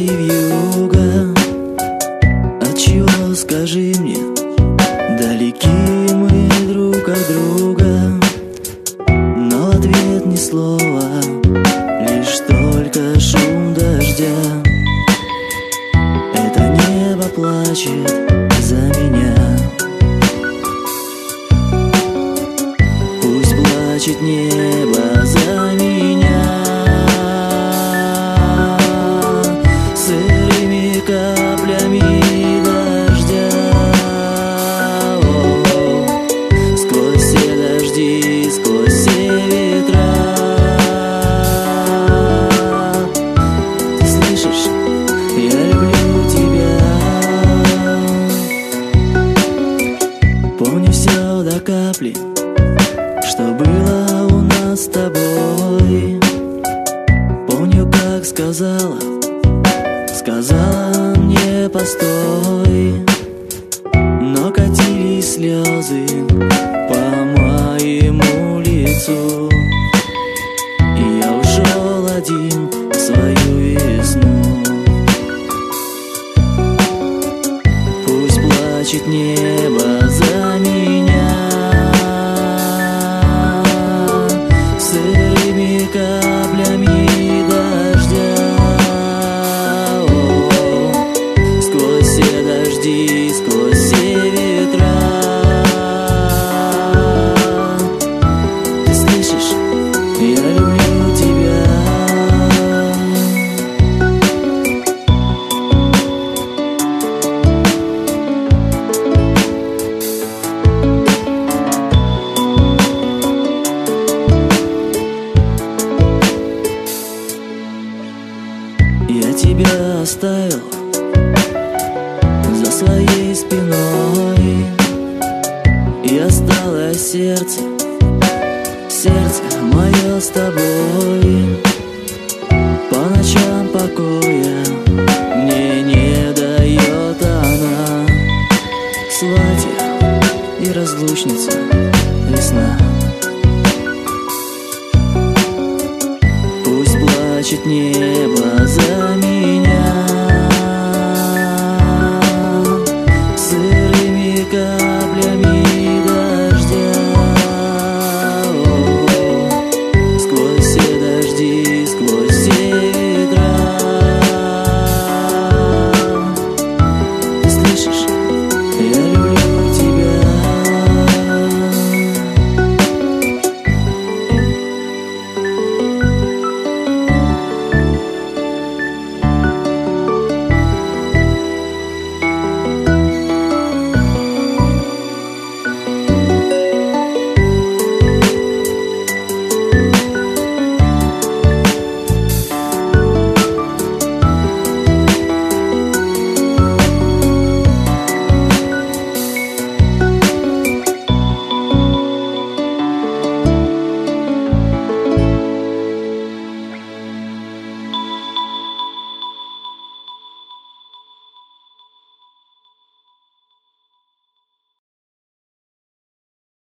и вьюга. Отчего, скажи мне, далеки мы друг от друга? Но в ответ ни слова, лишь только шум дождя. Это небо плачет за меня. Пусть плачет небо за меня. Сырыми каплями дождя. Сквозь все дожди, сквозь все ветра. Ты слышишь? Я люблю тебя. Помню все до капли, что было у нас с тобой. Помню, как сказала мне постой. Но катились слезы по моему лицу, и я ушел один в свою весну. Пусть плачет небо за меня. Сырыми каплями дождя. Сквозь все дожди, сквозь все ветра. Ты слышишь? Я люблю тебя. Я тебя оставил за своей спиной, и осталось сердце мое с тобой. По ночам покоя мне не дает она. Свадья и разлучница, весна. Пусть плачет небо за меня.